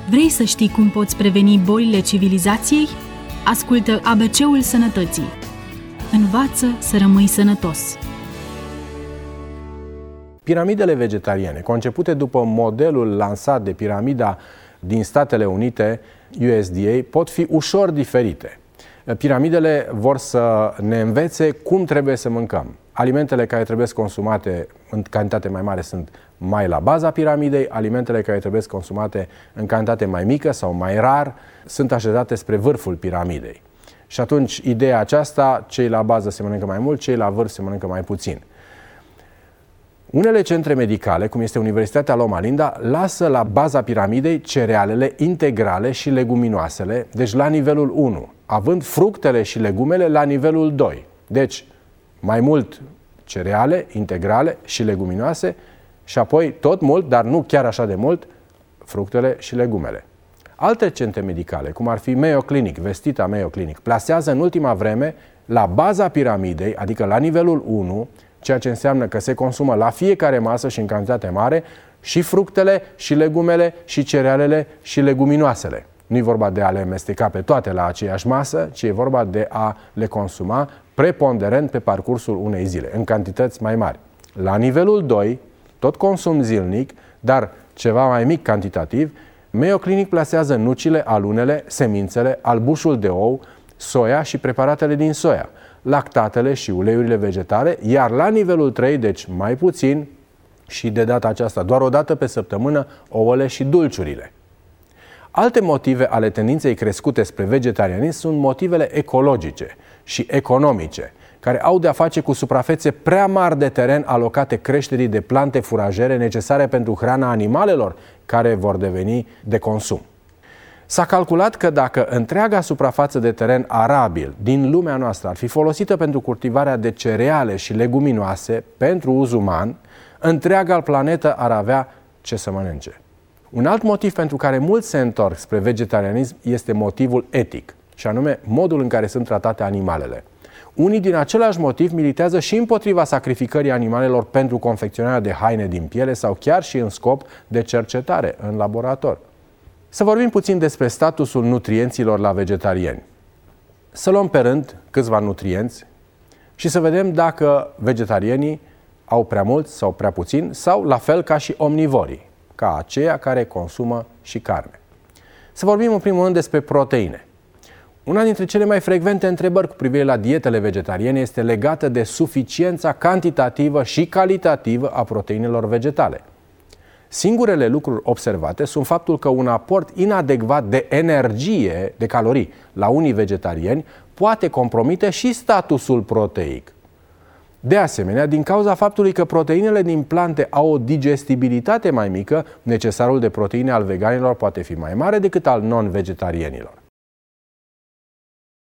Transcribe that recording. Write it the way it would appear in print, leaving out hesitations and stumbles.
Vrei să știi cum poți preveni bolile civilizației? Ascultă ABC-ul Sănătății. Învață să rămâi sănătos. Piramidele vegetariene, concepute după modelul lansat de piramida din Statele Unite, USDA, pot fi ușor diferite. Piramidele vor să ne învețe cum trebuie să mâncăm. Alimentele care trebuie consumate în cantitate mai mare sunt mai la baza piramidei, alimentele care trebuie consumate în cantitate mai mică sau mai rar sunt așezate spre vârful piramidei. Și atunci, ideea aceasta, cei la bază se mănâncă mai mult, cei la vârf se mănâncă mai puțin. Unele centre medicale, cum este Universitatea Loma Linda, lasă la baza piramidei cerealele integrale și leguminoasele, deci la nivelul 1, având fructele și legumele la nivelul 2. Deci, mai mult cereale integrale și leguminoase și apoi tot mult, dar nu chiar așa de mult, fructele și legumele. Alte centre medicale, cum ar fi Mayo Clinic, vestita Mayo Clinic, plasează în ultima vreme la baza piramidei, adică la nivelul 1, ceea ce înseamnă că se consumă la fiecare masă și în cantitate mare și fructele și legumele și cerealele și leguminoasele. Nu e vorba de a le amesteca pe toate la aceeași masă, ci e vorba de a le consuma preponderent pe parcursul unei zile, în cantități mai mari. La nivelul 2, tot consum zilnic, dar ceva mai mic cantitativ, Mayo Clinic plasează nucile, alunele, semințele, albușul de ou, soia și preparatele din soia, lactatele și uleiurile vegetale, iar la nivelul 3, deci mai puțin, și de data aceasta doar o dată pe săptămână, ouăle și dulciurile. Alte motive ale tendinței crescute spre vegetarianism sunt motivele ecologice și economice, care au de-a face cu suprafețe prea mari de teren alocate creșterii de plante furajere necesare pentru hrana animalelor care vor deveni de consum. S-a calculat că dacă întreaga suprafață de teren arabil din lumea noastră ar fi folosită pentru cultivarea de cereale și leguminoase pentru uz uman, întreaga planetă ar avea ce să mănânce. Un alt motiv pentru care mulți se întorc spre vegetarianism este motivul etic, și anume modul în care sunt tratate animalele. Unii din același motiv militează și împotriva sacrificării animalelor pentru confecționarea de haine din piele sau chiar și în scop de cercetare în laborator. Să vorbim puțin despre statusul nutrienților la vegetariani. Să luăm pe rând câțiva nutrienți și să vedem dacă vegetarianii au prea mult sau prea puțin sau la fel ca și omnivorii, ca aceia care consumă și carne. Să vorbim în primul rând despre proteine. Una dintre cele mai frecvente întrebări cu privire la dietele vegetariene este legată de suficiența cantitativă și calitativă a proteinelor vegetale. Singurele lucruri observate sunt faptul că un aport inadecvat de energie, de calorii, la unii vegetariani poate compromite și statusul proteic. De asemenea, din cauza faptului că proteinele din plante au o digestibilitate mai mică, necesarul de proteine al veganilor poate fi mai mare decât al non-vegetarienilor.